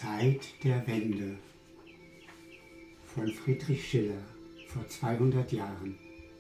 Zeit der Wende von Friedrich Schiller vor 200 Jahren.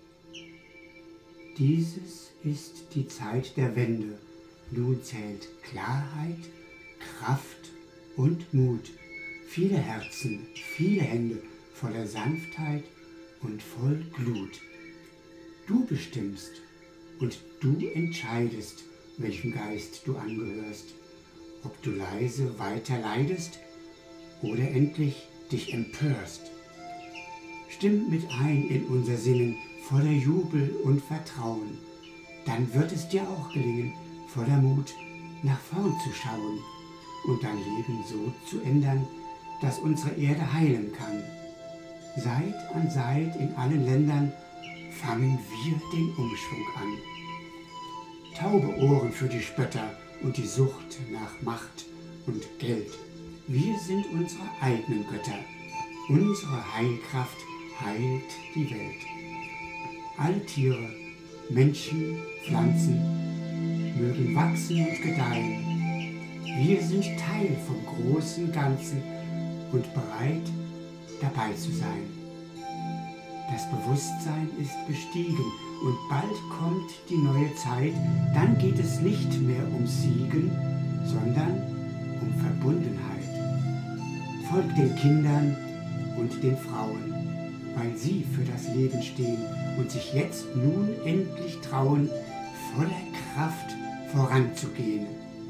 Dieses ist die Zeit der Wende. Nun zählt Klarheit, Kraft und Mut. Viele Herzen, viele Hände voller Sanftheit und voll Glut. Du bestimmst und du entscheidest, welchem Geist du angehörst, ob du leise weiter leidest oder endlich dich empörst. Stimm mit ein in unser Singen, voller Jubel und Vertrauen. Dann wird es dir auch gelingen, voller Mut nach vorn zu schauen und dein Leben so zu ändern, dass unsere Erde heilen kann. Seit an Seit in allen Ländern fangen wir den Umschwung an. Taube Ohren für die Spötter und die Sucht nach Macht und Geld. Wir sind unsere eigenen Götter. Unsere Heilkraft heilt die Welt. Alle Tiere, Menschen, Pflanzen mögen wachsen und gedeihen. Wir sind Teil vom großen Ganzen und bereit, dabei zu sein. Das Bewusstsein ist gestiegen und bald kommt die neue Zeit. Dann geht es nicht mehr um Siegen, sondern um Verbundenheit. Folgt den Kindern und den Frauen, weil sie für das Leben stehen und sich jetzt nun endlich trauen, voller Kraft voranzugehen.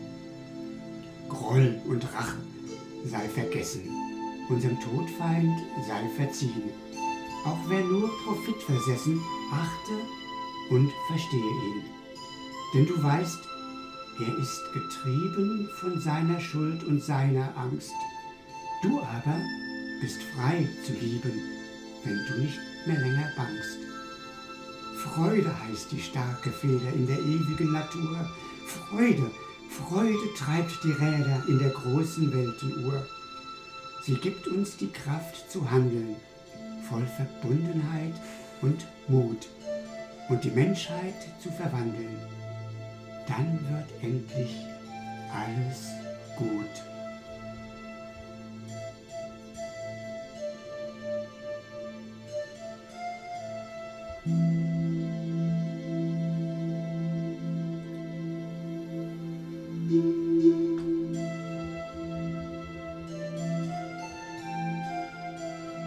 Groll und Rache sei vergessen, unserem Todfeind sei verziehen. Auch wer nur Profit versessen, achte und verstehe ihn. Denn du weißt, er ist getrieben von seiner Schuld und seiner Angst. Du aber bist frei zu lieben, wenn du nicht mehr länger bangst. Freude heißt die starke Feder in der ewigen Natur. Freude, Freude treibt die Räder in der großen Weltenuhr. Sie gibt uns die Kraft zu handeln, voll Verbundenheit und Mut und die Menschheit zu verwandeln. Dann wird endlich alles gut.